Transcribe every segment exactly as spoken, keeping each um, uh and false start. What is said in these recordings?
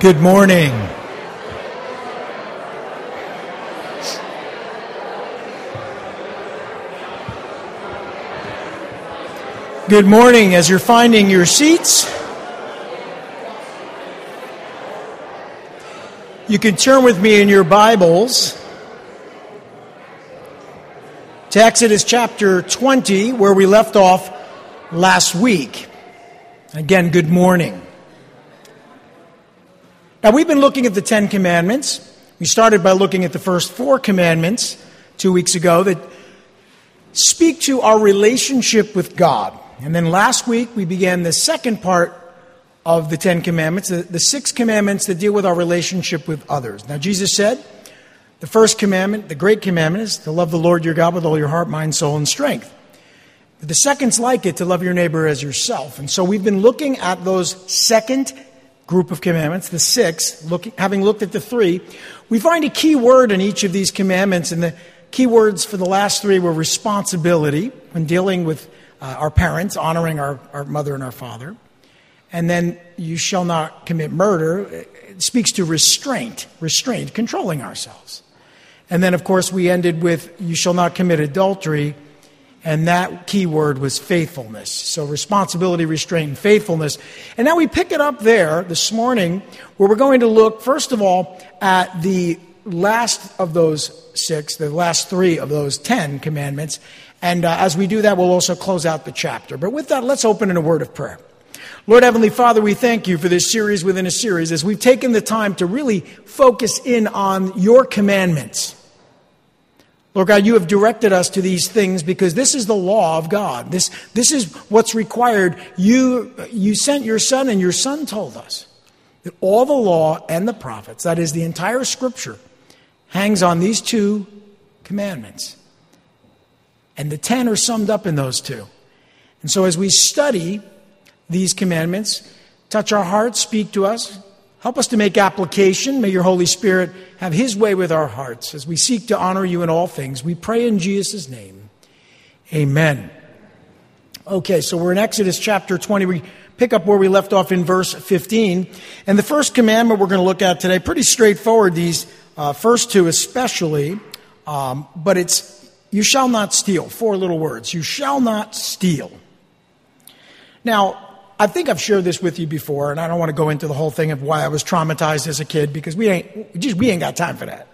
Good morning. Good morning. As you're finding your seats, you can turn with me in your Bibles to Exodus chapter twenty, where we left off last week. Again, good morning. Now, we've been looking at the Ten Commandments. We started by looking at the first four commandments two weeks ago that speak to our relationship with God. And then last week, we began the second part of the Ten Commandments, the, the six commandments that deal with our relationship with others. Now, Jesus said, the first commandment, the great commandment, is to love the Lord your God with all your heart, mind, soul, and strength. But the second's like it, to love your neighbor as yourself. And so we've been looking at those second group of commandments, the six, looking, having looked at the three. We find a key word in each of these commandments, and the key words for the last three were responsibility, when dealing with uh, our parents, honoring our, our mother and our father. And then you shall not commit murder. It speaks to restraint, restraint, controlling ourselves. And then, of course, we ended with you shall not commit adultery, and that key word was faithfulness. So responsibility, restraint, and faithfulness. And now we pick it up there this morning, where we're going to look, first of all, at the last of those six, the last three of those ten commandments. And uh, as we do that, we'll also close out the chapter. But with that, let's open in a word of prayer. Lord Heavenly Father, we thank you for this series within a series, as we've taken the time to really focus in on your commandments. Lord God, you have directed us to these things because this is the law of God. This, this is what's required. You, you sent your Son, and your Son told us that all the law and the prophets, that is the entire Scripture, hangs on these two commandments. And the ten are summed up in those two. And so as we study these commandments, touch our hearts, speak to us, help us to make application. May your Holy Spirit have his way with our hearts as we seek to honor you in all things. We pray in Jesus' name. Amen. Okay, so we're in Exodus chapter twenty. We pick up where we left off in verse fifteen. And the first commandment we're going to look at today, pretty straightforward, these uh, first two especially. Um, but it's, you shall not steal. Four little words. You shall not steal. Now, I think I've shared this with you before, and I don't want to go into the whole thing of why I was traumatized as a kid, because we ain't just we ain't got time for that.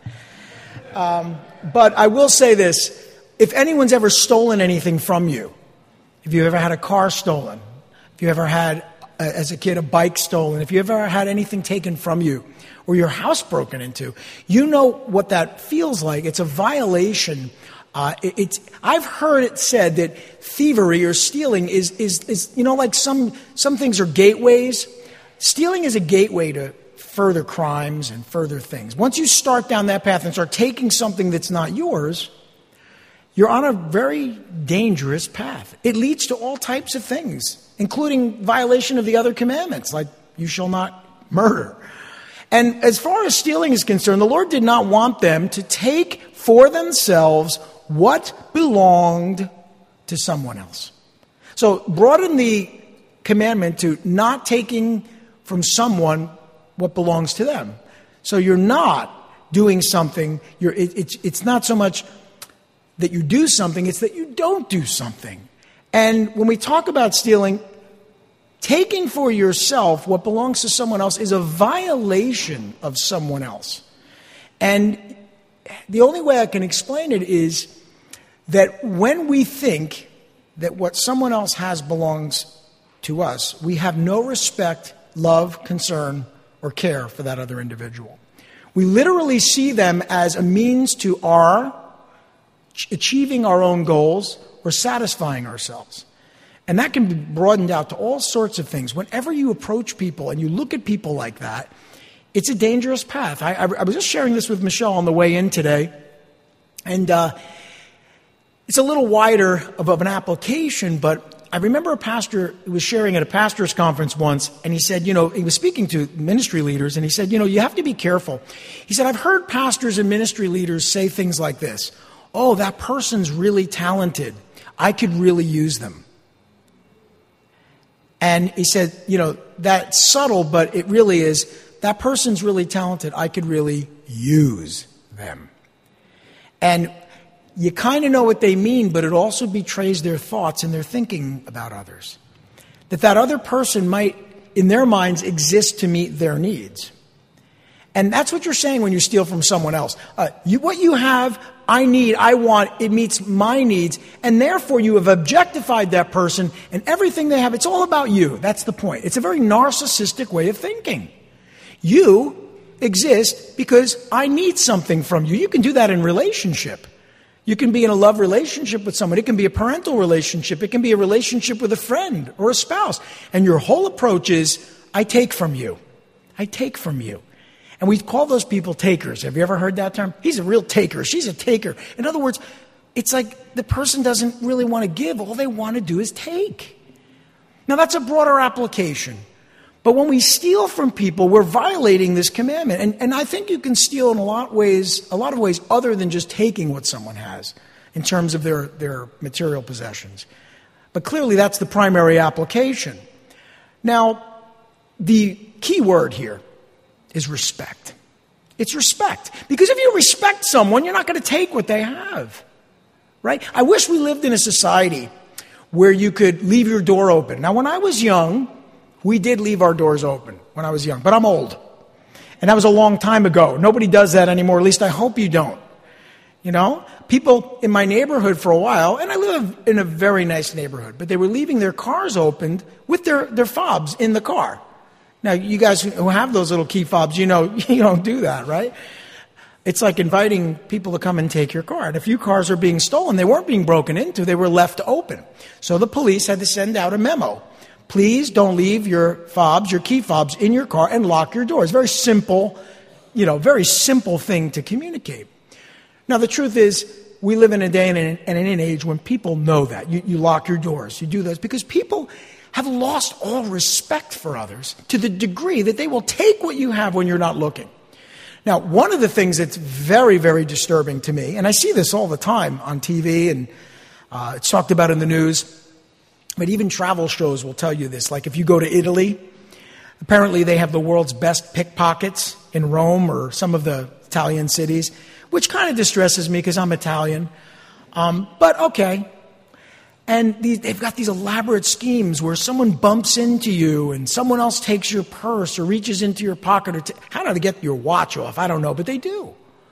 Um, but I will say this: if anyone's ever stolen anything from you, if you ever had a car stolen, if you ever had, uh, as a kid, a bike stolen, if you ever had anything taken from you, or your house broken into, you know what that feels like. It's a violation. Uh, it, it's, I've heard it said that thievery or stealing is, is, is, you know, like some, some things are gateways. Stealing is a gateway to further crimes and further things. Once you start down that path and start taking something that's not yours, you're on a very dangerous path. It leads to all types of things, including violation of the other commandments, like you shall not murder. And as far as stealing is concerned, the Lord did not want them to take for themselves what belonged to someone else. So broaden the commandment to not taking from someone what belongs to them. So you're not doing something, you're, it, it's, it's not so much that you do something, it's that you don't do something. And when we talk about stealing, taking for yourself what belongs to someone else is a violation of someone else. And the only way I can explain it is that when we think that what someone else has belongs to us, we have no respect, love, concern, or care for that other individual. We literally see them as a means to our achieving our own goals or satisfying ourselves. And that can be broadened out to all sorts of things. Whenever you approach people and you look at people like that, it's a dangerous path. I, I, I was just sharing this with Michelle on the way in today. And uh, it's a little wider of, of an application, but I remember a pastor who was sharing at a pastor's conference once, and he said, you know, he was speaking to ministry leaders, and he said, you know, you have to be careful. He said, I've heard pastors and ministry leaders say things like this: oh, that person's really talented. I could really use them. And he said, you know, that's subtle, but it really is that person's really talented. I could really use them. And you kind of know what they mean, but it also betrays their thoughts and their thinking about others. That that other person might, in their minds, exist to meet their needs. And that's what you're saying when you steal from someone else. Uh, you, what you have, I need, I want, it meets my needs, and therefore you have objectified that person, and everything they have, it's all about you. That's the point. It's a very narcissistic way of thinking. You exist because I need something from you. You can do that in relationship. You can be in a love relationship with someone. It can be a parental relationship. It can be a relationship with a friend or a spouse. And your whole approach is, I take from you. I take from you. And we call those people takers. Have you ever heard that term? He's a real taker. She's a taker. In other words, it's like the person doesn't really want to give. All they want to do is take. Now, that's a broader application. But when we steal from people, we're violating this commandment. And, and I think you can steal in a lot of ways, a lot of ways other than just taking what someone has in terms of their, their material possessions. But clearly that's the primary application. Now, the key word here is respect. It's respect. Because if you respect someone, you're not going to take what they have. Right? I wish we lived in a society where you could leave your door open. Now, when I was young, we did leave our doors open when I was young, but I'm old. And that was a long time ago. Nobody does that anymore. At least I hope you don't. You know, people in my neighborhood for a while, and I live in a very nice neighborhood, but they were leaving their cars opened with their, their fobs in the car. Now, you guys who have those little key fobs, you know, you don't do that, right? It's like inviting people to come and take your car. And a few cars are being stolen. They weren't being broken into. They were left open. So the police had to send out a memo. Please don't leave your fobs, your key fobs in your car and lock your doors. Very simple, you know, very simple thing to communicate. Now, the truth is, we live in a day and in an age when people know that. You, you lock your doors. You do those because people have lost all respect for others to the degree that they will take what you have when you're not looking. Now, one of the things that's very, very disturbing to me, and I see this all the time on T V and uh, it's talked about in the news, but even travel shows will tell you this. Like if you go to Italy, apparently they have the world's best pickpockets in Rome or some of the Italian cities, which kind of distresses me because I'm Italian. Um, but okay. And these, they've got these elaborate schemes where someone bumps into you and someone else takes your purse or reaches into your pocket or t- how to get your watch off. I don't know, but they do.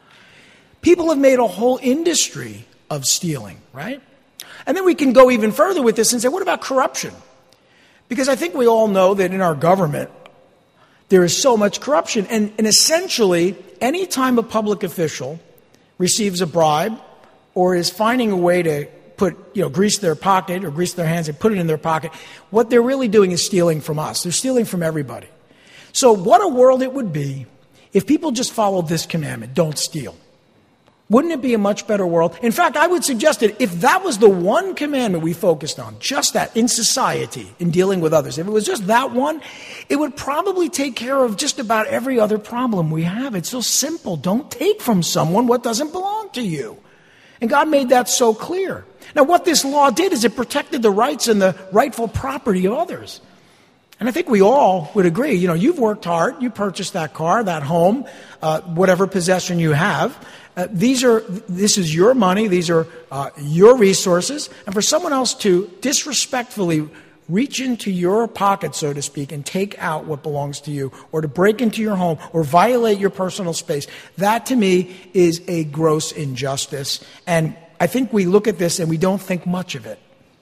People have made a whole industry of stealing, right? And then we can go even further with this and say, what about corruption? Because I think we all know that in our government, there is so much corruption. And, and essentially, any time a public official receives a bribe or is finding a way to put, you know, grease their pocket or grease their hands and put it in their pocket, what they're really doing is stealing from us. They're stealing from everybody. So what a world it would be if people just followed this commandment, don't steal. Wouldn't it be a much better world? In fact, I would suggest that if that was the one commandment we focused on, just that, in society, in dealing with others, if it was just that one, it would probably take care of just about every other problem we have. It's so simple. Don't take from someone what doesn't belong to you. And God made that so clear. Now, what this law did is it protected the rights and the rightful property of others. And I think we all would agree, you know, you've worked hard, you purchased that car, that home, uh, whatever possession you have. Uh, these are, this is your money, these are uh, your resources. And for someone else to disrespectfully reach into your pocket, so to speak, and take out what belongs to you, or to break into your home, or violate your personal space, that to me is a gross injustice. And I think we look at this and we don't think much of it.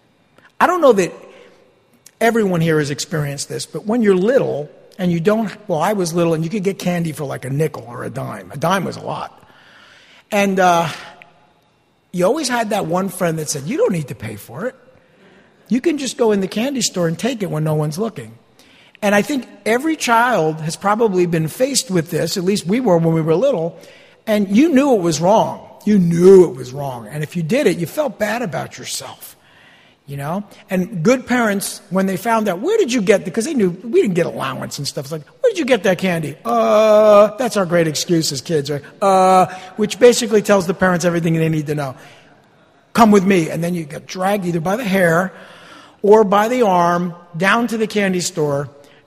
I don't know that everyone here has experienced this, but when you're little and you don't, well, I was little and you could get candy for like a nickel or a dime. A dime was a lot. And uh, you always had that one friend that said, you don't need to pay for it. You can just go in the candy store and take it when no one's looking. And I think every child has probably been faced with this, at least we were when we were little, and you knew it was wrong. You knew it was wrong. And if you did it, you felt bad about yourself. You know? And good parents, when they found out, where did you get, because they knew we didn't get allowance and stuff. It's like, where did you get that candy? Uh, that's our great excuse as kids, right? Uh, which basically tells the parents everything they need to know. Come with me. And then you get dragged either by the hair or by the arm down to the candy store.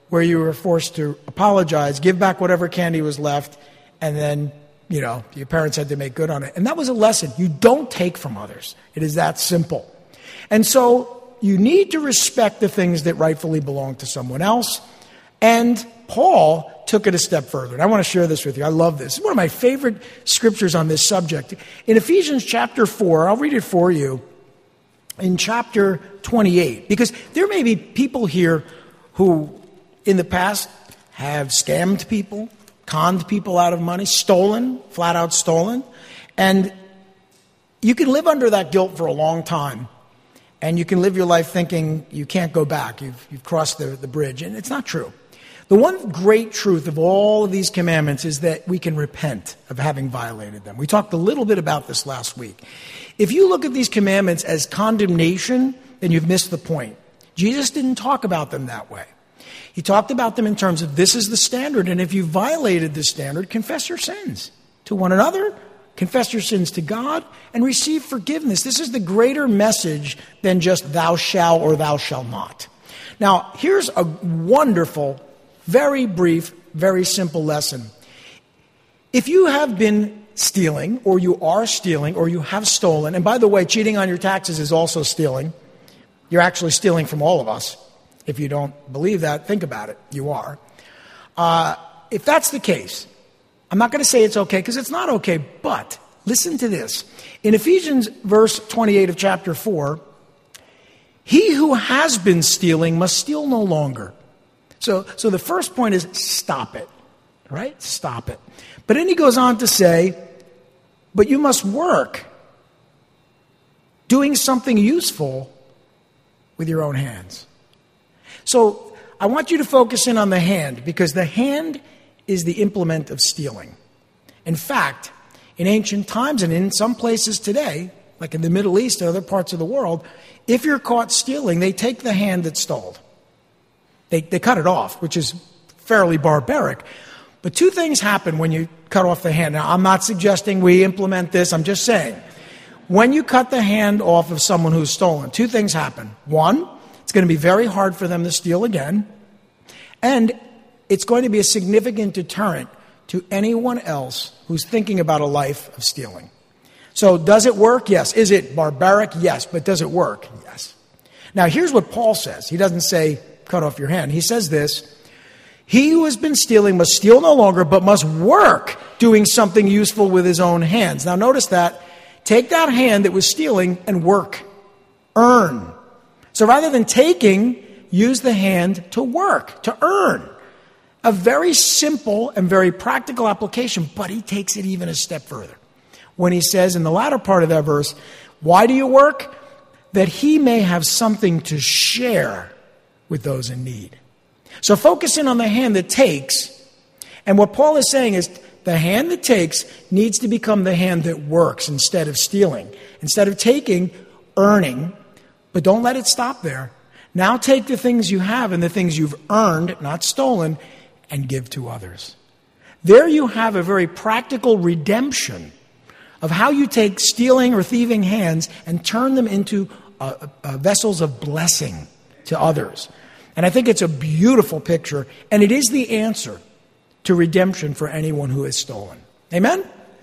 where you were forced to apologize, give back whatever candy was left, and then, you know, your parents had to make good on it. And that was a lesson. You don't take from others. It is that simple. And so you need to respect the things that rightfully belong to someone else. And Paul took it a step further. And I want to share this with you. I love this. It's one of my favorite scriptures on this subject. In Ephesians chapter four, I'll read it for you, in chapter twenty-eight, because there may be people here who in the past have scammed people, conned people out of money, stolen, flat out stolen. And you can live under that guilt for a long time. And you can live your life thinking you can't go back. You've, you've crossed the, the bridge. And it's not true. The one great truth of all of these commandments is that we can repent of having violated them. We talked a little bit about this last week. If you look at these commandments as condemnation, then you've missed the point. Jesus didn't talk about them that way. He talked about them in terms of this is the standard, and if you violated this standard, confess your sins to one another, confess your sins to God, and receive forgiveness. This is the greater message than just thou shalt or thou shalt not. Now, here's a wonderful, very brief, very simple lesson. If you have been stealing, or you are stealing, or you have stolen, and by the way, cheating on your taxes is also stealing. You're actually stealing from all of us. If you don't believe that, think about it. You are. Uh, if that's the case, I'm not going to say it's okay because it's not okay, but listen to this. In Ephesians verse twenty-eight of chapter four, he who has been stealing must steal no longer. So, so the first point is stop it, right? Stop it. But then he goes on to say, but you must work doing something useful with your own hands. So I want you to focus in on the hand, because the hand is the implement of stealing. In fact, in ancient times and in some places today, like in the Middle East and other parts of the world, if you're caught stealing, they take the hand that stole. They, they cut it off, which is fairly barbaric. But two things happen when you cut off the hand. Now, I'm not suggesting we implement this. I'm just saying, when you cut the hand off of someone who's stolen, two things happen. One, it's going to be very hard for them to steal again. And it's going to be a significant deterrent to anyone else who's thinking about a life of stealing. So does it work? Yes. Is it barbaric? Yes. But does it work? Yes. Now, here's what Paul says. He doesn't say, cut off your hand. He says this, he who has been stealing must steal no longer, but must work doing something useful with his own hands. Now, notice that. Take that hand that was stealing and work. Earn. So rather than taking, use the hand to work, to earn. A very simple and very practical application, but he takes it even a step further. When he says in the latter part of that verse, why do you work? That he may have something to share with those in need. So focus in on the hand that takes. And what Paul is saying is the hand that takes needs to become the hand that works instead of stealing. Instead of taking, earning. But don't let it stop there. Now take the things you have and the things you've earned, not stolen, and give to others. There you have a very practical redemption of how you take stealing or thieving hands and turn them into uh, uh, vessels of blessing to others. And I think it's a beautiful picture, and it is the answer to redemption for anyone who has stolen. Amen?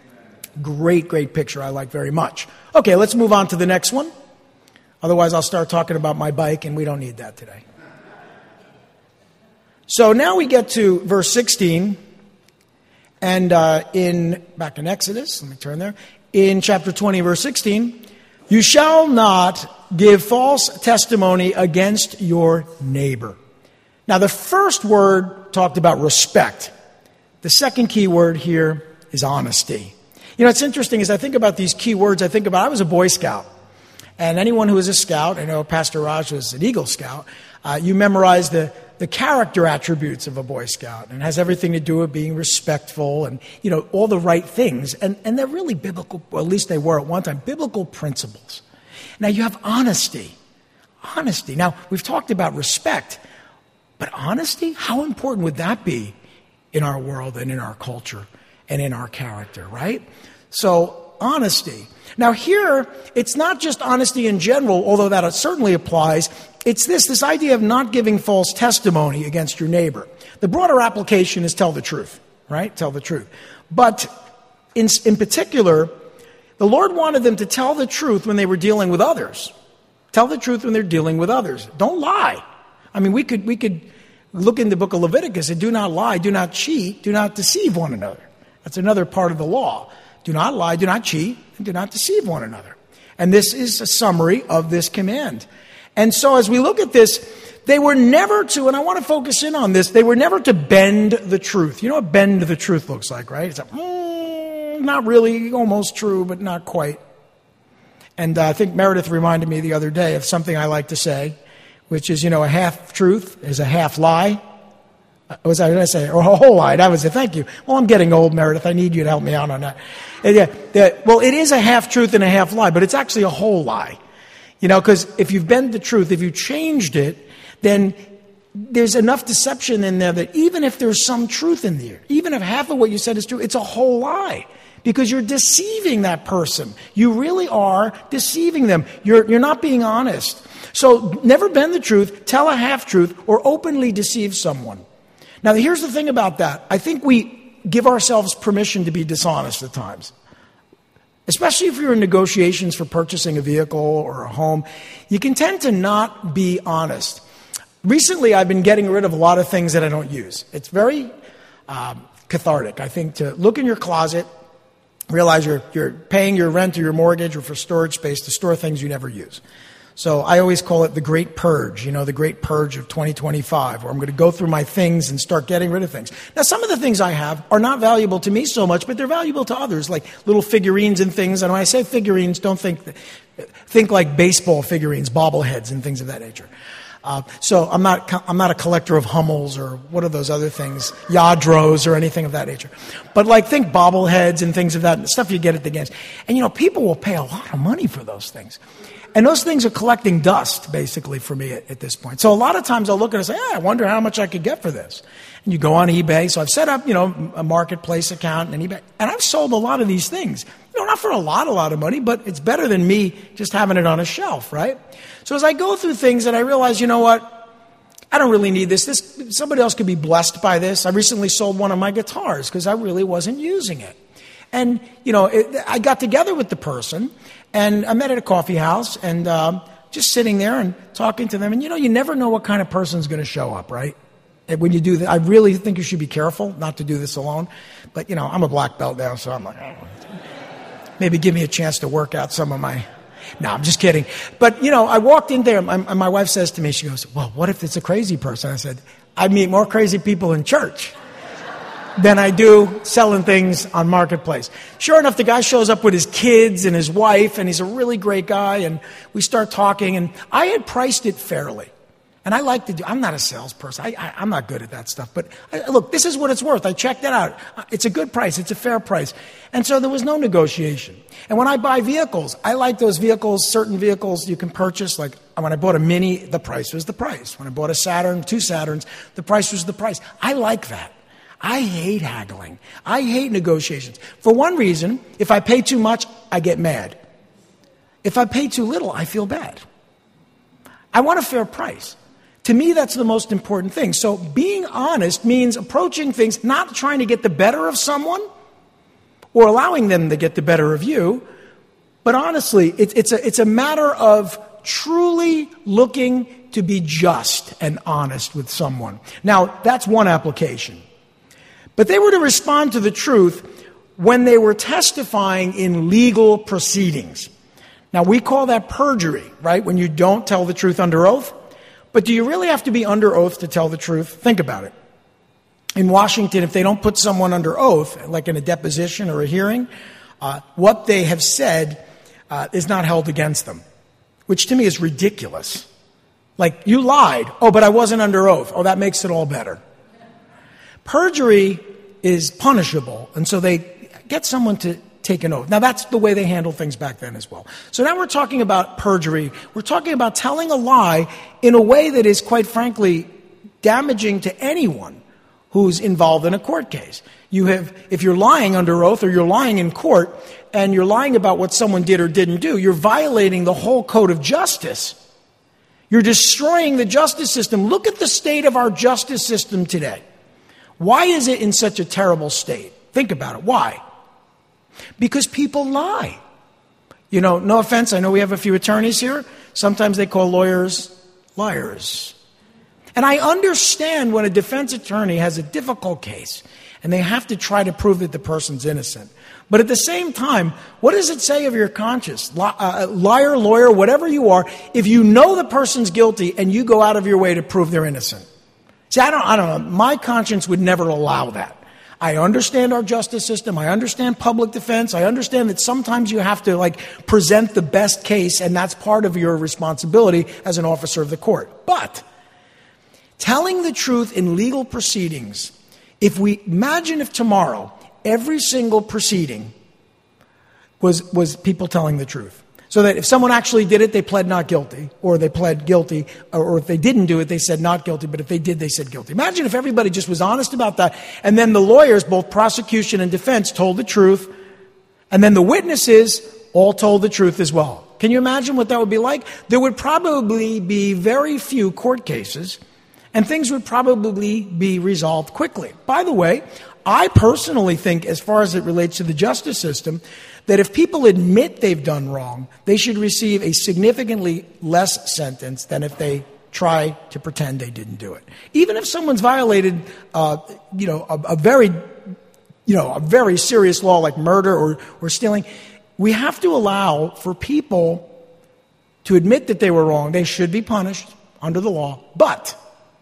Great, great picture. I like very much. Okay, let's move on to the next one. Otherwise, I'll start talking about my bike, and we don't need that today. So now we get to verse sixteen, and uh, in back in Exodus, let me turn there, in chapter twenty, verse sixteen, you shall not give false testimony against your neighbor. Now, the first word talked about respect. The second key word here is honesty. You know, it's interesting as I think about these key words, I think about, I was a Boy Scout. And anyone who is a scout, I know Pastor Raj was an Eagle Scout, uh, you memorize the, the character attributes of a Boy Scout. And it has everything to do with being respectful and, you know, all the right things. And, and they're really biblical, or at least they were at one time, biblical principles. Now you have honesty. Honesty. Now, we've talked about respect, but honesty, how important would that be in our world and in our culture and in our character, right? So honesty. Now here, it's not just honesty in general, although that certainly applies. It's this, this idea of not giving false testimony against your neighbor. The broader application is tell the truth, right? Tell the truth. But in, in particular, the Lord wanted them to tell the truth when they were dealing with others. Tell the truth when they're dealing with others. Don't lie. I mean, we could we could look in the book of Leviticus and do not lie, do not cheat, do not deceive one another. That's another part of the law. Do not lie, do not cheat, and do not deceive one another. And this is a summary of this command. And so as we look at this, they were never to, and I want to focus in on this, they were never to bend the truth. You know what bend the truth looks like, right? It's like, mm, not really, almost true, but not quite. And uh, I think Meredith reminded me the other day of something I like to say, which is, you know, a half truth is a half lie. What was I going to say? Or a whole lie. That was it. Thank you. Well, I'm getting old, Meredith. I need you to help me out on that. And yeah, the, well, it is a half truth and a half lie, but it's actually a whole lie. You know, because if you've bent the truth, if you changed it, then there's enough deception in there that even if there's some truth in there, even if half of what you said is true, it's a whole lie. Because you're deceiving that person. You really are deceiving them. You're, you're not being honest. So never bend the truth, tell a half-truth, or openly deceive someone. Now, here's the thing about that. I think we give ourselves permission to be dishonest at times. Especially if you're in negotiations for purchasing a vehicle or a home. You can tend to not be honest. Recently, I've been getting rid of a lot of things that I don't use. It's very um, cathartic, I think, to look in your closet, realize you're, you're paying your rent or your mortgage or for storage space to store things you never use. So I always call it the Great Purge, you know, the Great Purge of twenty twenty-five, where I'm going to go through my things and start getting rid of things. Now, some of the things I have are not valuable to me so much, but they're valuable to others, like little figurines and things. And when I say figurines, don't think, think like baseball figurines, bobbleheads and things of that nature. Uh, so I'm not I'm not a collector of Hummels or what are those other things, Yadros or anything of that nature. But like think bobbleheads and things of that stuff you get at the games. And you know, people will pay a lot of money for those things. And those things are collecting dust, basically, for me at, at this point. So a lot of times I'll look at it and say, ah, I wonder how much I could get for this. And you go on eBay. So I've set up, you know, a marketplace account and eBay. And I've sold a lot of these things. You know, not for a lot, a lot of money, but it's better than me just having it on a shelf, right? So as I go through things and I realize, you know what? I don't really need this. This somebody else could be blessed by this. I recently sold one of my guitars because I really wasn't using it. And, you know, it, I got together with the person, and I met at a coffee house, and um, just sitting there and talking to them. And, you know, you never know what kind of person's going to show up, right? And when you do that, I really think you should be careful not to do this alone. But, you know, I'm a black belt now, so I'm like, oh, maybe give me a chance to work out some of my... No, I'm just kidding. But, you know, I walked in there, and my wife says to me, she goes, well, what if it's a crazy person? I said, I meet more crazy people in church than I do selling things on Marketplace. Sure enough, the guy shows up with his kids and his wife, and he's a really great guy, and we start talking, and I had priced it fairly. And I like to do, I'm not a salesperson. I, I, I'm not good at that stuff. But I, look, this is what it's worth. I checked it out. It's a good price. It's a fair price. And so there was no negotiation. And when I buy vehicles, I like those vehicles, certain vehicles you can purchase. Like when I bought a Mini, the price was the price. When I bought a Saturn, two Saturns, the price was the price. I like that. I hate haggling. I hate negotiations. For one reason, if I pay too much, I get mad. If I pay too little, I feel bad. I want a fair price. To me, that's the most important thing. So being honest means approaching things, not trying to get the better of someone or allowing them to get the better of you, but honestly, it, it's a, it's a matter of truly looking to be just and honest with someone. Now, that's one application. But they were to respond to the truth when they were testifying in legal proceedings. Now, we call that perjury, right? When you don't tell the truth under oath. But do you really have to be under oath to tell the truth? Think about it. In Washington, if they don't put someone under oath, like in a deposition or a hearing, uh, what they have said uh, is not held against them, which to me is ridiculous. Like, you lied. Oh, but I wasn't under oath. Oh, that makes it all better. Perjury is punishable, and so they get someone to take an oath. Now, that's the way they handled things back then as well. So now we're talking about perjury. We're talking about telling a lie in a way that is, quite frankly, damaging to anyone who's involved in a court case. You have, if you're lying under oath or you're lying in court and you're lying about what someone did or didn't do, you're violating the whole code of justice. You're destroying the justice system. Look at the state of our justice system today. Why is it in such a terrible state? Think about it. Why? Because people lie. You know, no offense, I know we have a few attorneys here. Sometimes they call lawyers liars. And I understand when a defense attorney has a difficult case and they have to try to prove that the person's innocent. But at the same time, what does it say of your conscience? Li- uh, liar, lawyer, whatever you are, if you know the person's guilty and you go out of your way to prove they're innocent. See, I don't, I don't know. My conscience would never allow that. I understand our justice system. I understand public defense. I understand that sometimes you have to like present the best case, and that's part of your responsibility as an officer of the court. But telling the truth in legal proceedings, if we imagine if tomorrow every single proceeding was was people telling the truth. So that if someone actually did it, they pled not guilty, or they pled guilty, or if they didn't do it, they said not guilty, but if they did, they said guilty. Imagine if everybody just was honest about that, and then the lawyers, both prosecution and defense, told the truth, and then the witnesses all told the truth as well. Can you imagine what that would be like? There would probably be very few court cases, and things would probably be resolved quickly. By the way, I personally think, as far as it relates to the justice system, that if people admit they've done wrong, they should receive a significantly less sentence than if they try to pretend they didn't do it. Even if someone's violated, uh, you know, a, a very, you know, a very serious law like murder or, or stealing, we have to allow for people to admit that they were wrong. They should be punished under the law. But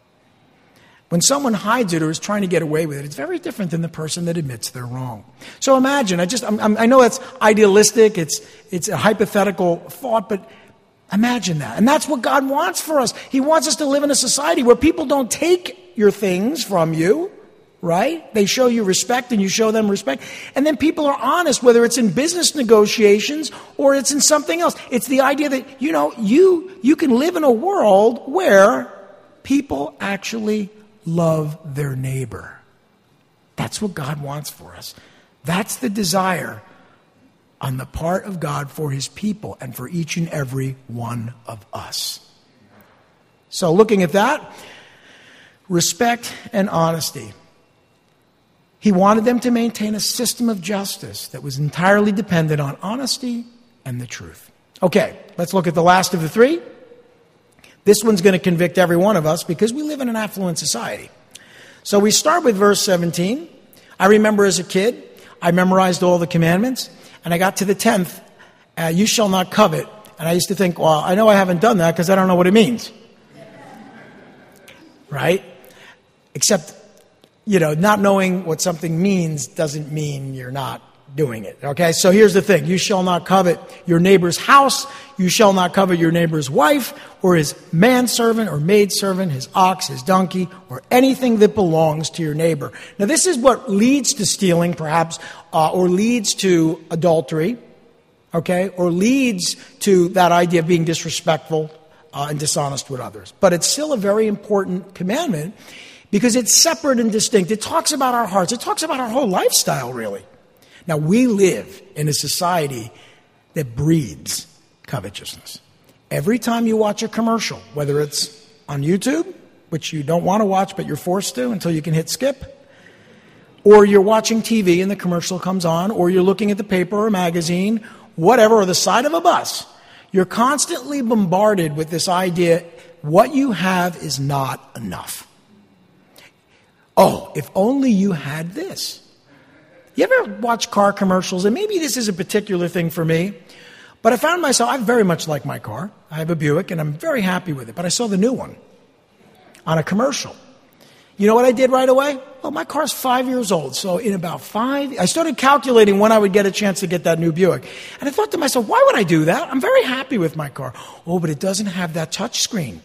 when someone hides it or is trying to get away with it, it's very different than the person that admits they're wrong. So imagine, I just, I'm, I'm, I know that's idealistic, it's, it's a hypothetical thought, but imagine that. And that's what God wants for us. He wants us to live in a society where people don't take your things from you, right? They show you respect and you show them respect. And then people are honest, whether it's in business negotiations or it's in something else. It's the idea that, you know, you, you can live in a world where people actually love their neighbor. That's what God wants for us. That's the desire on the part of God for his people and for each and every one of us. So looking at that, respect and honesty. He wanted them to maintain a system of justice that was entirely dependent on honesty and the truth. Okay, let's look at the last of the three. This one's going to convict every one of us because we live in an affluent society. So we start with verse seventeen. I remember as a kid, I memorized all the commandments, and I got to the tenth, uh, you shall not covet. And I used to think, well, I know I haven't done that because I don't know what it means. Right? Except, you know, not knowing what something means doesn't mean you're not doing it. Okay, so here's the thing. You shall not covet your neighbor's house. You shall not covet your neighbor's wife or his manservant or maidservant, his ox, his donkey, or anything that belongs to your neighbor. Now, this is what leads to stealing, perhaps, uh, or leads to adultery, okay, or leads to that idea of being disrespectful uh, and dishonest with others. But it's still a very important commandment because it's separate and distinct. It talks about our hearts. It talks about our whole lifestyle, really. Now, we live in a society that breeds covetousness. Every time you watch a commercial, whether it's on YouTube, which you don't want to watch but you're forced to until you can hit skip, or you're watching T V and the commercial comes on, or you're looking at the paper or magazine, whatever, or the side of a bus, you're constantly bombarded with this idea, what you have is not enough. Oh, if only you had this. You ever watch car commercials? And maybe this is a particular thing for me, but I found myself, I very much like my car. I have a Buick, and I'm very happy with it. But I saw the new one on a commercial. You know what I did right away? Well, my car's five years old. So in about five, I started calculating when I would get a chance to get that new Buick. And I thought to myself, why would I do that? I'm very happy with my car. Oh, but it doesn't have that touch screen.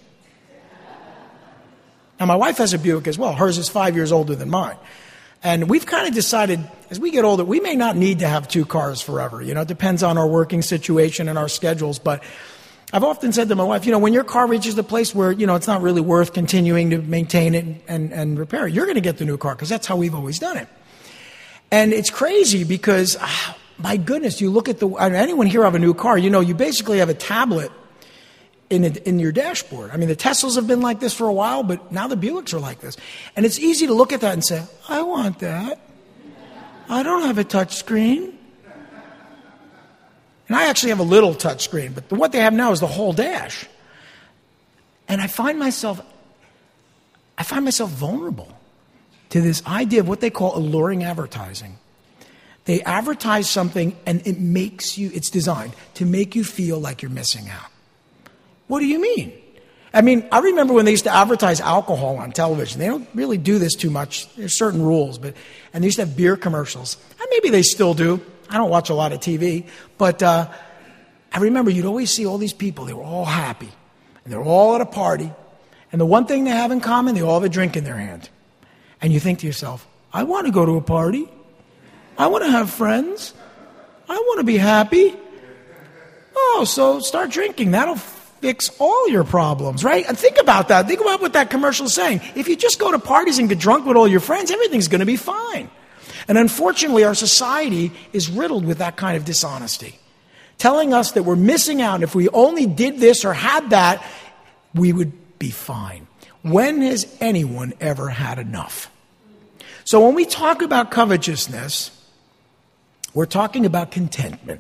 Now, my wife has a Buick as well. Hers is five years older than mine. And we've kind of decided, as we get older, we may not need to have two cars forever. You know, it depends on our working situation and our schedules. But I've often said to my wife, you know, when your car reaches the place where, you know, it's not really worth continuing to maintain it and, and, and repair it, you're going to get the new car because that's how we've always done it. And it's crazy because, oh, my goodness, you look at the, anyone here have a new car, you know, you basically have a tablet in a, in your dashboard. I mean, the Teslas have been like this for a while, but now the Buicks are like this. And it's easy to look at that and say, I want that. I don't have a touch screen. And I actually have a little touch screen, but what they have now is the whole dash. And I find myself, I find myself vulnerable to this idea of what they call alluring advertising. They advertise something and it makes you, it's designed to make you feel like you're missing out. What do you mean? I mean, I remember when they used to advertise alcohol on television. They don't really do this too much. There's certain rules, but, and they used to have beer commercials. And maybe they still do. I don't watch a lot of T V, but uh, I remember you'd always see all these people. They were all happy, and they're all at a party. And the one thing they have in common, they all have a drink in their hand. And you think to yourself, I want to go to a party. I want to have friends. I want to be happy. Oh, so start drinking. That'll fix all your problems, right? And think about that. Think about what that commercial is saying. If you just go to parties and get drunk with all your friends, everything's going to be fine. And unfortunately, our society is riddled with that kind of dishonesty, telling us that we're missing out. If we only did this or had that, we would be fine. When has anyone ever had enough? So when we talk about covetousness, we're talking about contentment.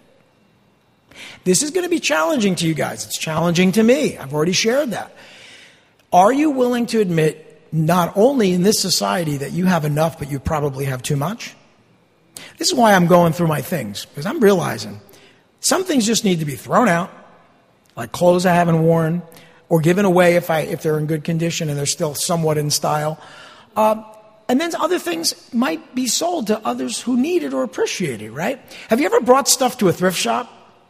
This is going to be challenging to you guys. It's challenging to me. I've already shared that. Are you willing to admit not only in this society that you have enough, but you probably have too much? This is why I'm going through my things, because I'm realizing some things just need to be thrown out, like clothes I haven't worn, or given away if I if they're in good condition and they're still somewhat in style. Uh, and then other things might be sold to others who need it or appreciate it, right? Have you ever brought stuff to a thrift shop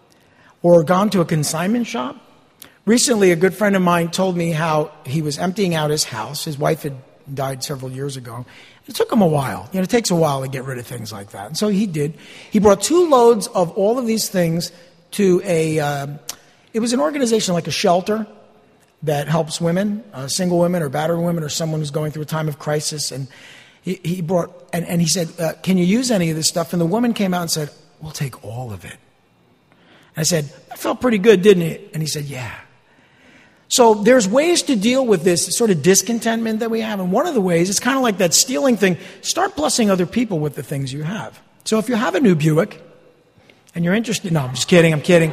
or gone to a consignment shop? Recently, a good friend of mine told me how he was emptying out his house. His wife had died several years ago. It took him a while. You know, it takes a while to get rid of things like that. And so he did. He brought two loads of all of these things to a, uh, it was an organization like a shelter that helps women, uh, single women or battered women or someone who's going through a time of crisis. And he, he brought, and, and he said, uh, can you use any of this stuff? And the woman came out and said, we'll take all of it. And I said, that felt pretty good, didn't it? And he said, yeah. So there's ways to deal with this sort of discontentment that we have. And one of the ways, it's kind of like that stealing thing. Start blessing other people with the things you have. So if you have a new Buick and you're interested, no, I'm just kidding, I'm kidding.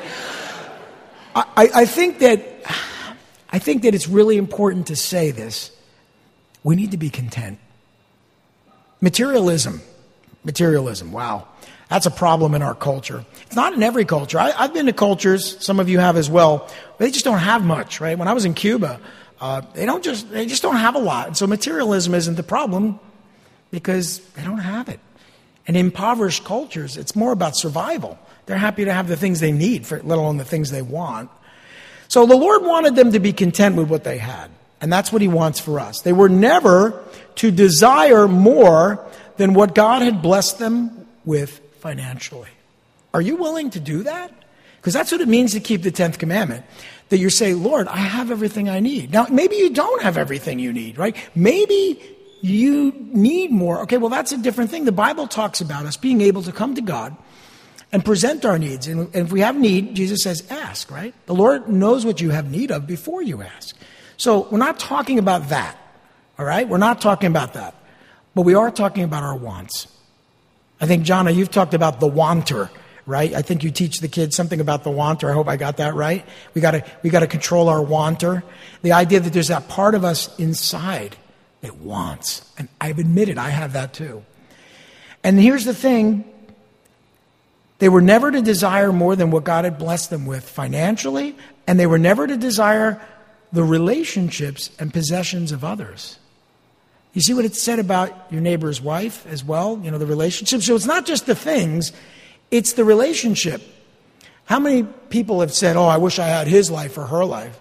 I, I, I think that I think that it's really important to say this. We need to be content. Materialism. Materialism, wow. That's a problem in our culture. It's not in every culture. I, I've been to cultures, some of you have as well, they just don't have much, right? When I was in Cuba, uh, they don't just they just don't have a lot. And so materialism isn't the problem because they don't have it. And in impoverished cultures, it's more about survival. They're happy to have the things they need, for, let alone the things they want. So the Lord wanted them to be content with what they had. And that's what he wants for us. They were never to desire more than what God had blessed them with financially. Are you willing to do that? Because that's what it means to keep the tenth commandment. That you say, Lord, I have everything I need. Now, maybe you don't have everything you need, right? Maybe you need more. Okay, well, that's a different thing. The Bible talks about us being able to come to God and present our needs. And, and if we have need, Jesus says, ask, right? The Lord knows what you have need of before you ask. So we're not talking about that, all right? We're not talking about that. But we are talking about our wants. I think, Jonna, you've talked about the wanter, right? I think you teach the kids something about the wanter. I hope I got that right. We got to we got to control our wanter. The idea that there's that part of us inside that wants. And I've admitted I have that too. And here's the thing. They were never to desire more than what God had blessed them with financially, and they were never to desire the relationships and possessions of others. You see what it said about your neighbor's wife as well? You know, the relationship. So it's not just the things, it's the relationship. How many people have said, oh, I wish I had his life or her life?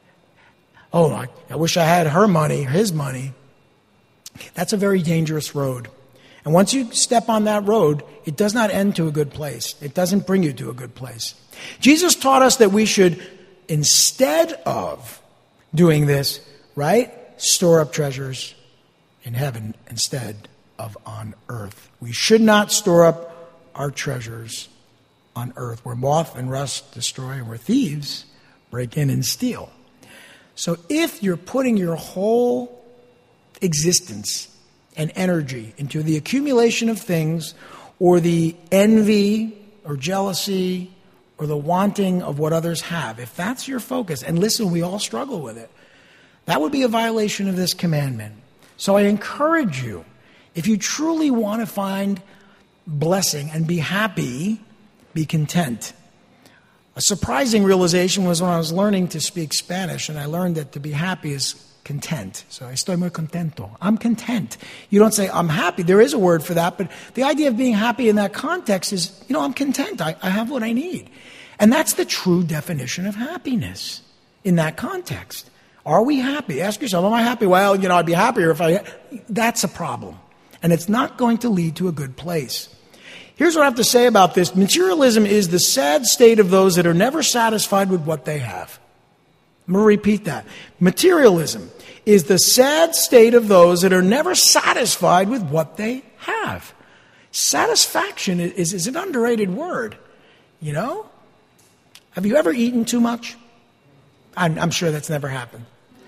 Oh, I, I wish I had her money, his money. That's a very dangerous road. And once you step on that road, it does not end to a good place. It doesn't bring you to a good place. Jesus taught us that we should instead of doing this, right, store up treasures in heaven instead of on earth. We should not store up our treasures on earth, where moth and rust destroy, and where thieves break in and steal. So if you're putting your whole existence and energy into the accumulation of things, or the envy or jealousy or the wanting of what others have, if that's your focus, and listen, we all struggle with it, that would be a violation of this commandment. So I encourage you, if you truly want to find blessing and be happy, be content. A surprising realization was when I was learning to speak Spanish, and I learned that to be happy is content. So, estoy muy contento. I'm content. You don't say, I'm happy. There is a word for that, but the idea of being happy in that context is, you know, I'm content. I, I have what I need. And that's the true definition of happiness in that context. Are we happy? Ask yourself, am I happy? Well, you know, I'd be happier if I... That's a problem. And it's not going to lead to a good place. Here's what I have to say about this. Materialism is the sad state of those that are never satisfied with what they have. I'm going to repeat that. Materialism is the sad state of those that are never satisfied with what they have. Satisfaction is, is an underrated word, you know? Have you ever eaten too much? I'm, I'm sure that's never happened.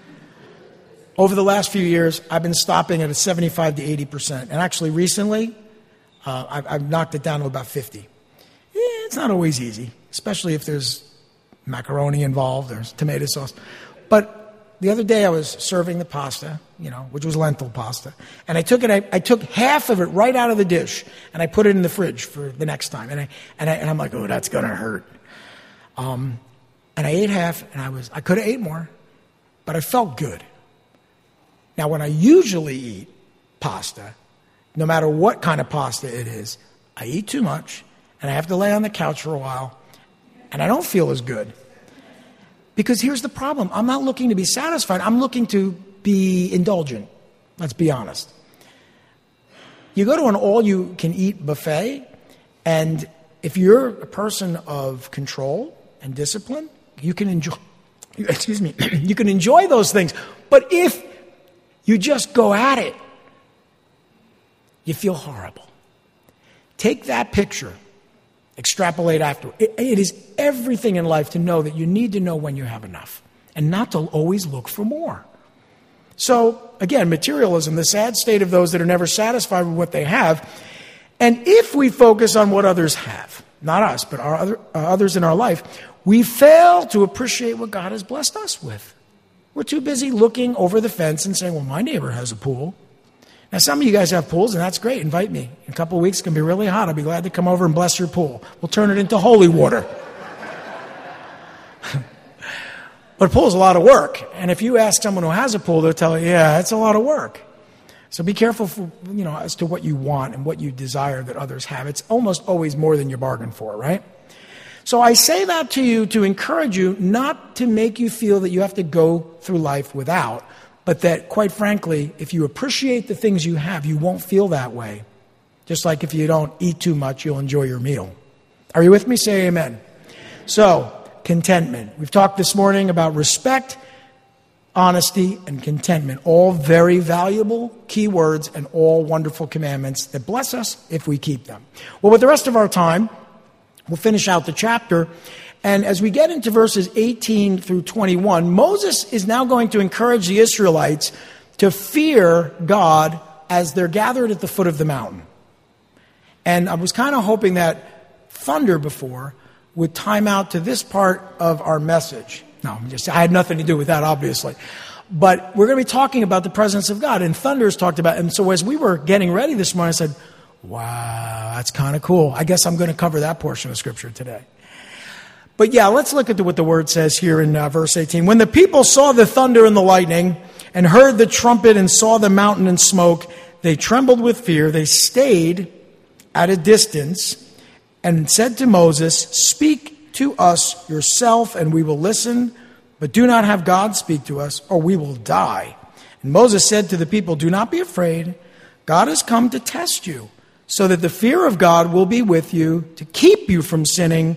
Over the last few years, I've been stopping at a seventy-five to eighty percent. And actually recently, uh, I've, I've knocked it down to about fifty. Yeah, it's not always easy, especially if there's macaroni involved, there's tomato sauce. But the other day I was serving the pasta, you know, which was lentil pasta. And I took it, I, I took half of it right out of the dish, and I put it in the fridge for the next time. And I and, I, and I'm like, oh, that's going to hurt. Um, and I ate half, and I was I could have ate more, but I felt good. Now, when I usually eat pasta, no matter what kind of pasta it is, I eat too much, and I have to lay on the couch for a while, and I don't feel as good. Because here's the problem. I'm not looking to be satisfied. I'm looking to be indulgent. Let's be honest. You go to an all-you-can-eat buffet, and if you're a person of control and discipline, you can enjoy, excuse me, you can enjoy those things. But if you just go at it, you feel horrible. Take that picture, extrapolate after. It, it is everything in life to know that you need to know when you have enough and not to always look for more. So, again, materialism, the sad state of those that are never satisfied with what they have. And if we focus on what others have, not us, but our other, uh, others in our life, we fail to appreciate what God has blessed us with. We're too busy looking over the fence and saying, well, my neighbor has a pool. Now, some of you guys have pools, and that's great. Invite me. In a couple of weeks, it's going to be really hot. I'll be glad to come over and bless your pool. We'll turn it into holy water. But a pool is a lot of work. And if you ask someone who has a pool, they'll tell you, yeah, it's a lot of work. So be careful for, you know, as to what you want and what you desire that others have. It's almost always more than you bargained for, right? So I say that to you to encourage you, not to make you feel that you have to go through life without, but that, quite frankly, if you appreciate the things you have, you won't feel that way. Just like if you don't eat too much, you'll enjoy your meal. Are you with me? Say amen. So, contentment. We've talked this morning about respect, honesty, and contentment. All very valuable key words and all wonderful commandments that bless us if we keep them. Well, with the rest of our time, we'll finish out the chapter. And as we get into verses eighteen through twenty-one, Moses is now going to encourage the Israelites to fear God as they're gathered at the foot of the mountain. And I was kind of hoping that thunder before would time out to this part of our message. No, I'm just, I had nothing to do with that, obviously. But we're going to be talking about the presence of God. And thunder is talked about. And so as we were getting ready this morning, I said, wow, that's kind of cool. I guess I'm going to cover that portion of Scripture today. But yeah, let's look at what the word says here in uh, verse eighteen. When the people saw the thunder and the lightning and heard the trumpet and saw the mountain and smoke, they trembled with fear. They stayed at a distance and said to Moses, speak to us yourself and we will listen, but do not have God speak to us or we will die. And Moses said to the people, do not be afraid. God has come to test you so that the fear of God will be with you to keep you from sinning.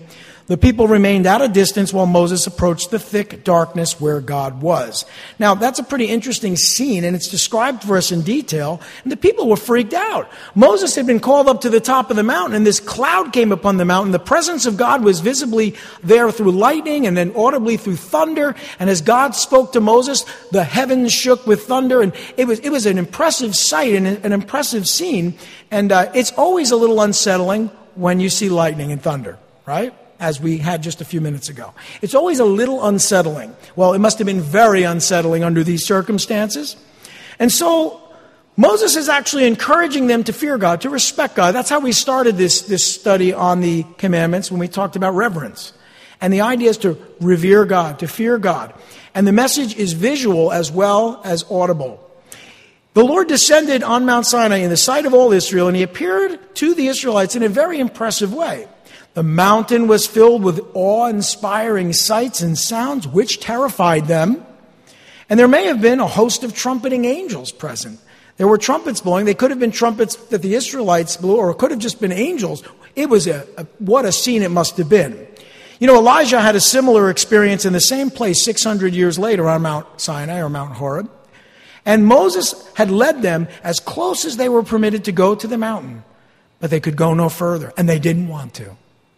The people remained at a distance while Moses approached the thick darkness where God was. Now, that's a pretty interesting scene, and it's described for us in detail. And the people were freaked out. Moses had been called up to the top of the mountain, and this cloud came upon the mountain. The presence of God was visibly there through lightning and then audibly through thunder. And as God spoke to Moses, the heavens shook with thunder. And it was, it was an impressive sight and an impressive scene. And uh, it's always a little unsettling when you see lightning and thunder, right? As we had just a few minutes ago. It's always a little unsettling. Well, it must have been very unsettling under these circumstances. And so Moses is actually encouraging them to fear God, to respect God. That's how we started this, this study on the commandments when we talked about reverence. And the idea is to revere God, to fear God. And the message is visual as well as audible. The Lord descended on Mount Sinai in the sight of all Israel, and he appeared to the Israelites in a very impressive way. The mountain was filled with awe-inspiring sights and sounds which terrified them. And there may have been a host of trumpeting angels present. There were trumpets blowing. They could have been trumpets that the Israelites blew, or it could have just been angels. It was a, a what a scene it must have been. You know, Elijah had a similar experience in the same place six hundred years later on Mount Sinai or Mount Horeb. And Moses had led them as close as they were permitted to go to the mountain. But they could go no further, and they didn't want to.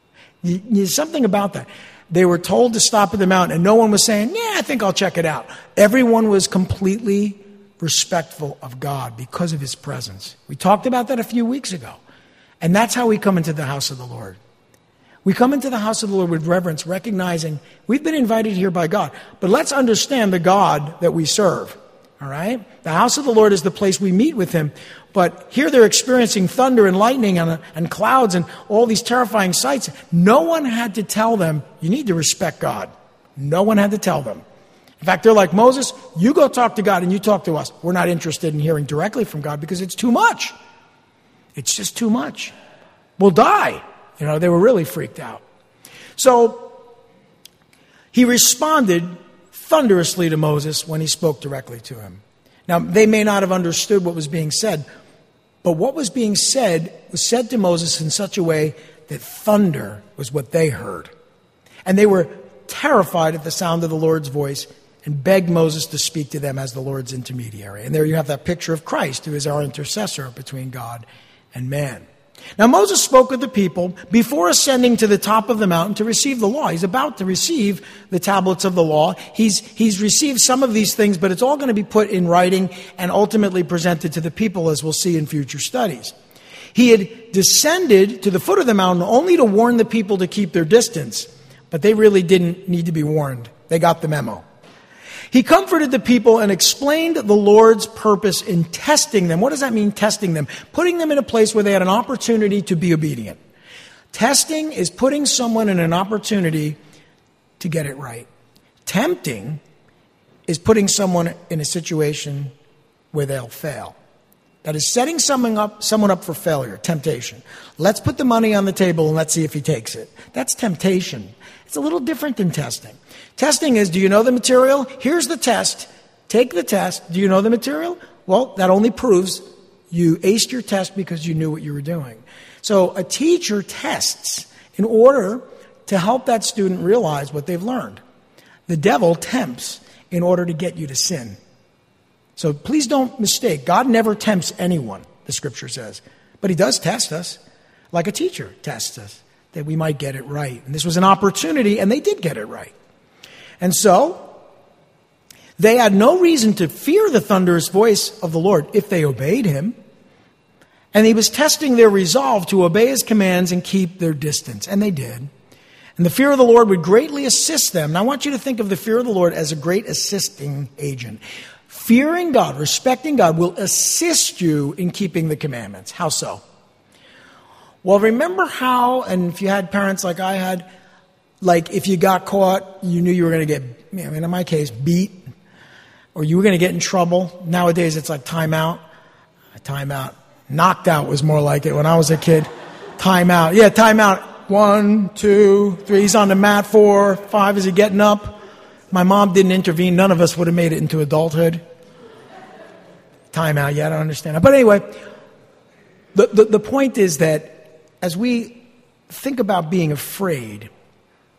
There's something about that. They were told to stop at the mountain, and no one was saying, yeah, I think I'll check it out. Everyone was completely respectful of God because of his presence. We talked about that a few weeks ago. And that's how we come into the house of the Lord. We come into the house of the Lord with reverence, recognizing we've been invited here by God. But let's understand the God that we serve. All right? The house of the Lord is the place we meet with him. But here they're experiencing thunder and lightning and, and clouds and all these terrifying sights. No one had to tell them, you need to respect God. No one had to tell them. In fact, they're like, Moses, you go talk to God and you talk to us. We're not interested in hearing directly from God because it's too much. It's just too much. We'll die. You know, they were really freaked out. So he responded thunderously to Moses when he spoke directly to him. Now, they may not have understood what was being said, but what was being said was said to Moses in such a way that thunder was what they heard. And they were terrified at the sound of the Lord's voice and begged Moses to speak to them as the Lord's intermediary. And there you have that picture of Christ, who is our intercessor between God and man. Now, Moses spoke with the people before ascending to the top of the mountain to receive the law. He's about to receive the tablets of the law. He's, he's received some of these things, but it's all going to be put in writing and ultimately presented to the people, as we'll see in future studies. He had descended to the foot of the mountain only to warn the people to keep their distance, but they really didn't need to be warned. They got the memo. He comforted the people and explained the Lord's purpose in testing them. What does that mean, testing them? Putting them in a place where they had an opportunity to be obedient. Testing is putting someone in an opportunity to get it right. Tempting is putting someone in a situation where they'll fail. That is setting someone up, someone up for failure, temptation. Let's put the money on the table and let's see if he takes it. That's temptation. It's a little different than testing. Testing is, do you know the material? Here's the test. Take the test. Do you know the material? Well, that only proves you aced your test because you knew what you were doing. So a teacher tests in order to help that student realize what they've learned. The devil tempts in order to get you to sin. So please don't mistake. God never tempts anyone, the scripture says. But he does test us, like a teacher tests us, that we might get it right. And this was an opportunity, and they did get it right. And so, they had no reason to fear the thunderous voice of the Lord if they obeyed him. And he was testing their resolve to obey his commands and keep their distance. And they did. And the fear of the Lord would greatly assist them. And I want you to think of the fear of the Lord as a great assisting agent. Fearing God, respecting God, will assist you in keeping the commandments. How so? Well, remember how, and if you had parents like I had, like if you got caught, you knew you were going to get, I mean, in my case, beat, or you were going to get in trouble. Nowadays, it's like timeout. Timeout. Knocked out was more like it when I was a kid. Timeout. Yeah, timeout. One, two, three. He's on the mat. Four, five. Is he getting up? My mom didn't intervene. None of us would have made it into adulthood. Timeout. Yeah, I don't understand it. But anyway, the, the, the point is that as we think about being afraid,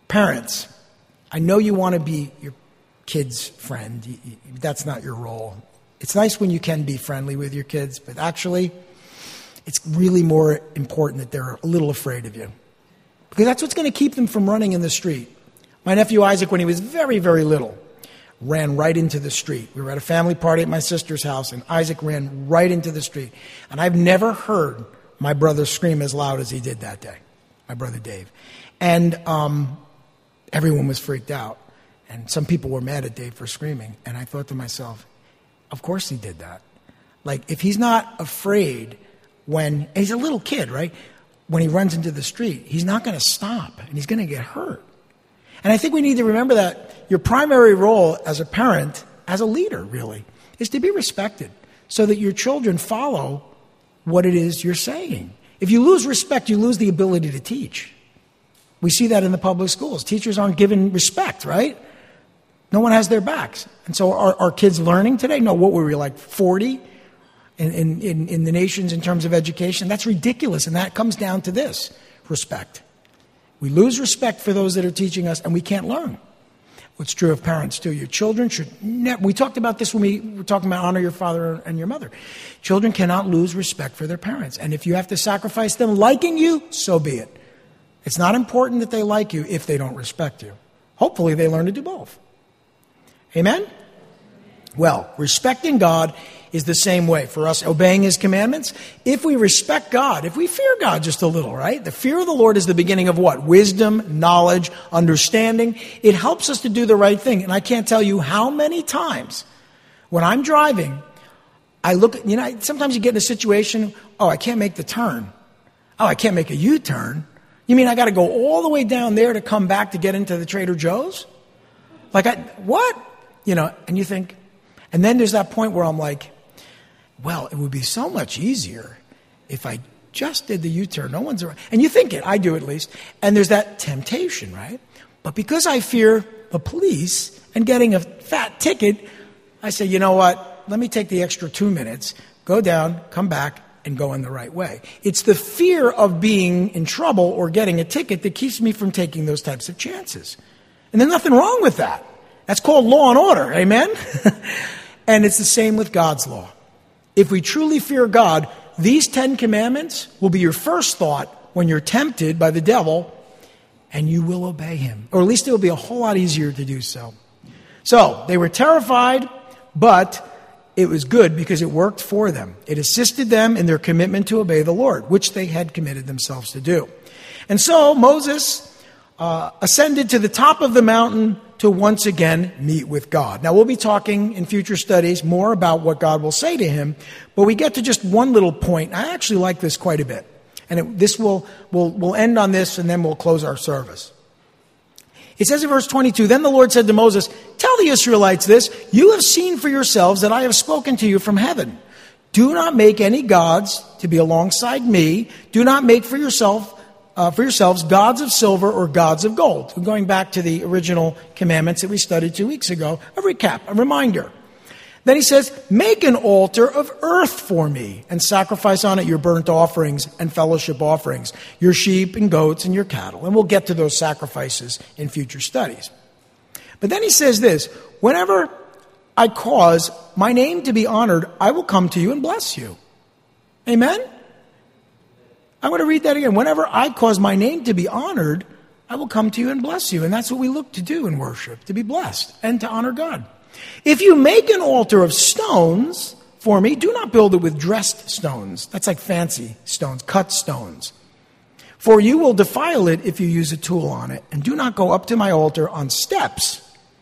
Parents, I know you want to be your kid's friend. You, you, that's not your role. It's nice when you can be friendly with your kids, but actually, it's really more important that they're a little afraid of you. Because that's what's going to keep them from running in the street. My nephew Isaac, when he was very, very little, ran right into the street. We were at a family party at my sister's house, and Isaac ran right into the street. And I've never heard my brother scream as loud as he did that day, my brother Dave. And um, everyone was freaked out. And some people were mad at Dave for screaming. And I thought to myself, of course he did that. Like, if he's not afraid when, and he's a little kid, right? When he runs into the street, he's not going to stop, and he's going to get hurt. And I think we need to remember that your primary role as a parent, as a leader, really, is to be respected so that your children follow what it is you're saying. If you lose respect, you lose the ability to teach. We see that in the public schools. Teachers aren't given respect, right? No one has their backs. And so are, are kids learning today? No, what were we, like forty in, in, in, in the nations in terms of education? That's ridiculous, and that comes down to this, respect. We lose respect for those that are teaching us, and we can't learn. What's true of parents, too. Your children should never... We talked about this when we were talking about honor your father and your mother. Children cannot lose respect for their parents. And if you have to sacrifice them liking you, so be it. It's not important that they like you if they don't respect you. Hopefully they learn to do both. Amen? Well, respecting God is the same way for us obeying his commandments. If we respect God, if we fear God just a little, right? The fear of the Lord is the beginning of what? Wisdom, knowledge, understanding. It helps us to do the right thing. And I can't tell you how many times when I'm driving, I look at, you know, sometimes you get in a situation, oh, I can't make the turn. Oh, I can't make a U-turn. You mean I got to go all the way down there to come back to get into the Trader Joe's? Like, I, what? You know, and you think, and then there's that point where I'm like, well, it would be so much easier if I just did the U-turn. No one's around. And you think it. I do at least. And there's that temptation, right? But because I fear the police and getting a fat ticket, I say, you know what? Let me take the extra two minutes, go down, come back, and go in the right way. It's the fear of being in trouble or getting a ticket that keeps me from taking those types of chances. And there's nothing wrong with that. That's called law and order. Amen? And it's the same with God's law. If we truly fear God, these Ten Commandments will be your first thought when you're tempted by the devil, and you will obey him. Or at least it will be a whole lot easier to do so. So, they were terrified, but it was good because it worked for them. It assisted them in their commitment to obey the Lord, which they had committed themselves to do. And so, Moses uh, ascended to the top of the mountain to once again meet with God. Now, we'll be talking in future studies more about what God will say to him, but we get to just one little point. I actually like this quite a bit. And it, this will, will, will end on this, and then we'll close our service. It says in verse twenty-two, Then the Lord said to Moses, Tell the Israelites this, you have seen for yourselves that I have spoken to you from heaven. Do not make any gods to be alongside me. Do not make for yourself Uh, for yourselves gods of silver or gods of gold. We're going back to the original commandments that we studied two weeks ago. A recap, a reminder. Then he says, make an altar of earth for me and sacrifice on it your burnt offerings and fellowship offerings, your sheep and goats and your cattle. And we'll get to those sacrifices in future studies. But then he says this, whenever I cause my name to be honored, I will come to you and bless you. Amen? I'm going to read that again. Whenever I cause my name to be honored, I will come to you and bless you. And that's what we look to do in worship, to be blessed and to honor God. If you make an altar of stones for me, do not build it with dressed stones. That's like fancy stones, cut stones. For you will defile it if you use a tool on it. And do not go up to my altar on steps.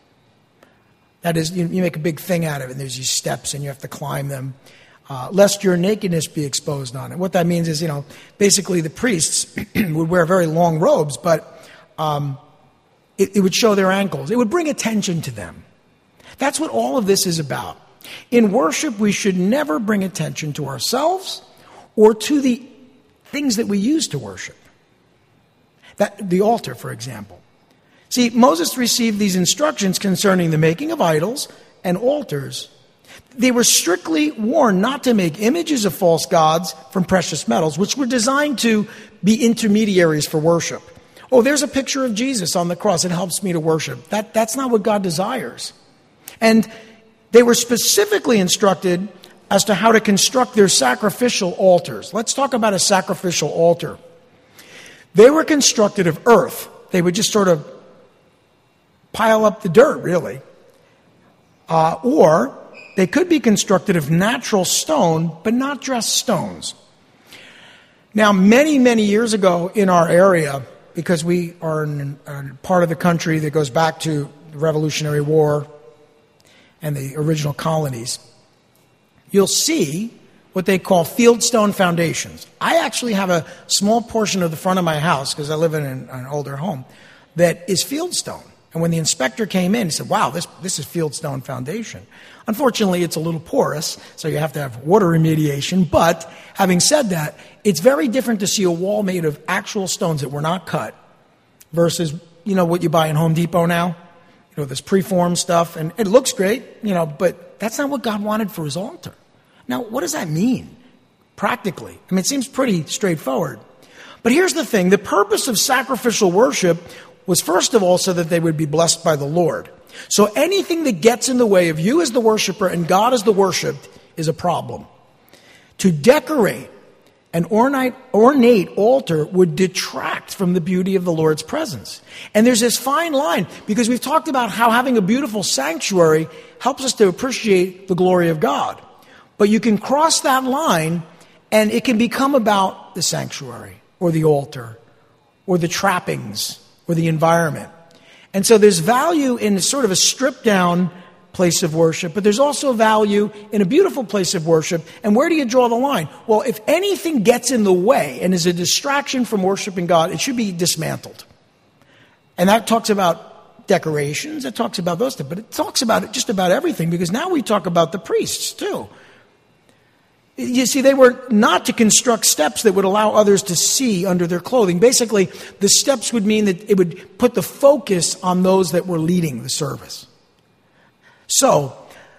That is, you, you make a big thing out of it, and there's these steps, and you have to climb them. Uh, lest your nakedness be exposed on it. What that means is, you know, basically the priests would wear very long robes, but um, it, it would show their ankles. It would bring attention to them. That's what all of this is about. In worship, we should never bring attention to ourselves or to the things that we use to worship. That, the altar, for example. See, Moses received these instructions concerning the making of idols and altars. They were strictly warned not to make images of false gods from precious metals, which were designed to be intermediaries for worship. Oh, there's a picture of Jesus on the cross. It helps me to worship. That, that's not what God desires. And they were specifically instructed as to how to construct their sacrificial altars. Let's talk about a sacrificial altar. They were constructed of earth. They would just sort of pile up the dirt, really. Uh, or they could be constructed of natural stone, but not dressed stones. Now, many, many years ago in our area, because we are in a part of the country that goes back to the Revolutionary War and the original colonies, you'll see what they call fieldstone foundations. I actually have a small portion of the front of my house, because I live in an, an older home, that is fieldstone. And when the inspector came in, he said, wow, this, this is fieldstone foundation. Unfortunately, it's a little porous, so you have to have water remediation. But having said that, it's very different to see a wall made of actual stones that were not cut versus, you know, what you buy in Home Depot now. You know, this preformed stuff, and it looks great, you know, but that's not what God wanted for his altar. Now, what does that mean practically? I mean, it seems pretty straightforward. But here's the thing. The purpose of sacrificial worship was, first of all, so that they would be blessed by the Lord. So anything that gets in the way of you as the worshiper and God as the worshipped is a problem. To decorate an ornate, ornate altar would detract from the beauty of the Lord's presence. And there's this fine line, because we've talked about how having a beautiful sanctuary helps us to appreciate the glory of God. But you can cross that line, and it can become about the sanctuary or the altar or the trappings or the environment. And so there's value in sort of a stripped-down place of worship, but there's also value in a beautiful place of worship. And where do you draw the line? Well, if anything gets in the way and is a distraction from worshiping God, it should be dismantled. And that talks about decorations, it talks about those things, but it talks about it just about everything, because now we talk about the priests too. You see, they were not to construct steps that would allow others to see under their clothing. Basically, the steps would mean that it would put the focus on those that were leading the service. So,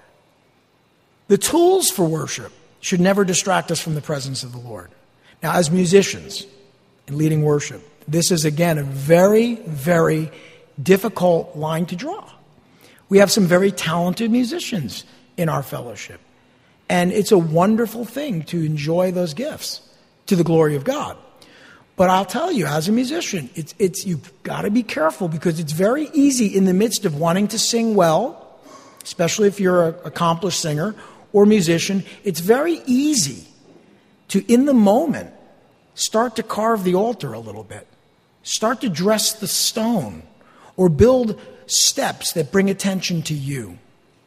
the tools for worship should never distract us from the presence of the Lord. Now, as musicians in leading worship, this is, again, a very, very difficult line to draw. We have some very talented musicians in our fellowship. And it's a wonderful thing to enjoy those gifts to the glory of God. But I'll tell you, as a musician, it's, it's, you've got to be careful, because it's very easy in the midst of wanting to sing well, especially if you're an accomplished singer or musician, it's very easy to, in the moment, start to carve the altar a little bit, start to dress the stone, or build steps that bring attention to you.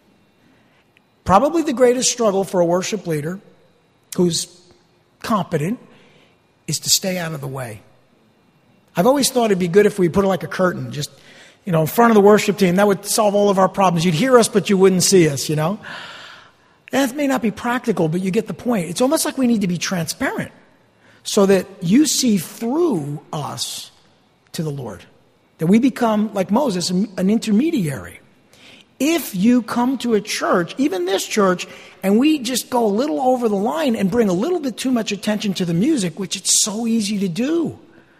Probably the greatest struggle for a worship leader who's competent is to stay out of the way. I've always thought it'd be good if we put like a curtain just, you know, in front of the worship team. That would solve all of our problems. You'd hear us, but you wouldn't see us, you know. That may not be practical, but you get the point. It's almost like we need to be transparent so that you see through us to the Lord. That we become, like Moses, an intermediary. If you come to a church, even this church, and we just go a little over the line and bring a little bit too much attention to the music, which it's so easy to do,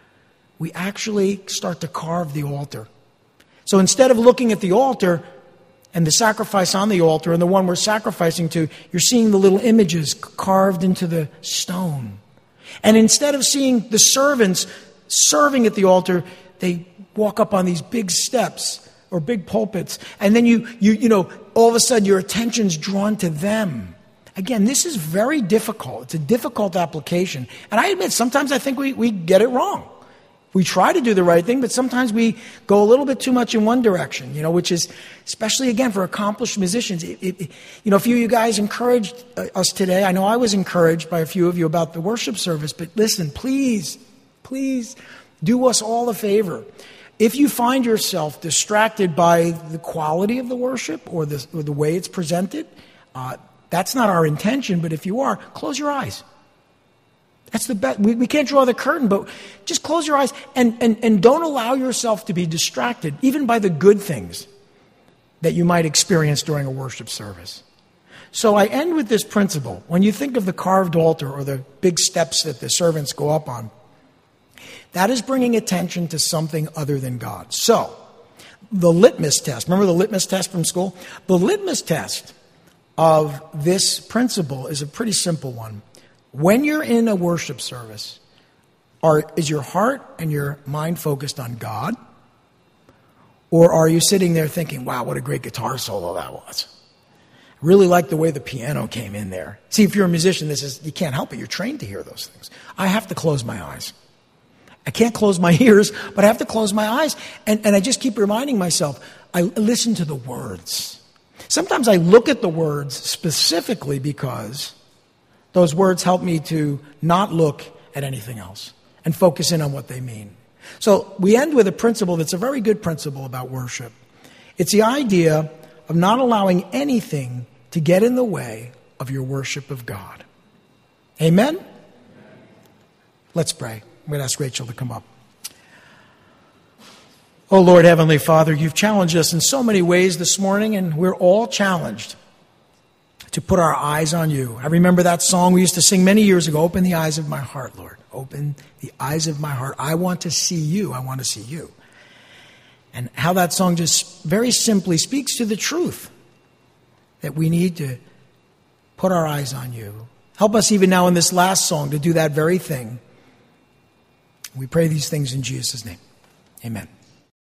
we actually start to carve the altar. So instead of looking at the altar and the sacrifice on the altar and the one we're sacrificing to, you're seeing the little images carved into the stone. And instead of seeing the servants serving at the altar, they walk up on these big steps or big pulpits, and then you, you, you know, all of a sudden your attention's drawn to them. Again, this is very difficult. It's a difficult application. And I admit, sometimes I think we, we get it wrong. We try to do the right thing, but sometimes we go a little bit too much in one direction, you know, which is, especially again for accomplished musicians. It, it, you know, a few of you guys encouraged us today. I know I was encouraged by a few of you about the worship service, but listen, please, please do us all a favor. If you find yourself distracted by the quality of the worship or the, or the way it's presented, uh, that's not our intention, but if you are, close your eyes. That's the best. We, we can't draw the curtain, but just close your eyes and, and, and don't allow yourself to be distracted, even by the good things that you might experience during a worship service. So I end with this principle. When you think of the carved altar or the big steps that the servants go up on, That is bringing attention to something other than God. So, the litmus test, remember the litmus test from school? The litmus test of this principle is a pretty simple one. When you're in a worship service, are, is your heart and your mind focused on God? Or are you sitting there thinking, wow, what a great guitar solo that was? I really like the way the piano came in there. See, if you're a musician, this is you can't help it. You're trained to hear those things. I have to close my eyes. I can't close my ears, but I have to close my eyes. And, and I just keep reminding myself, I listen to the words. Sometimes I look at the words specifically because those words help me to not look at anything else and focus in on what they mean. So we end with a principle that's a very good principle about worship. It's the idea of not allowing anything to get in the way of your worship of God. Amen? Let's pray. I'm going to ask Rachel to come up. Oh, Lord, Heavenly Father, you've challenged us in so many ways this morning, and we're all challenged to put our eyes on you. I remember that song we used to sing many years ago, Open the Eyes of My Heart, Lord. Open the eyes of my heart. I want to see you. I want to see you. And how that song just very simply speaks to the truth that we need to put our eyes on you. Help us even now in this last song to do that very thing. We pray these things in Jesus' name. Amen.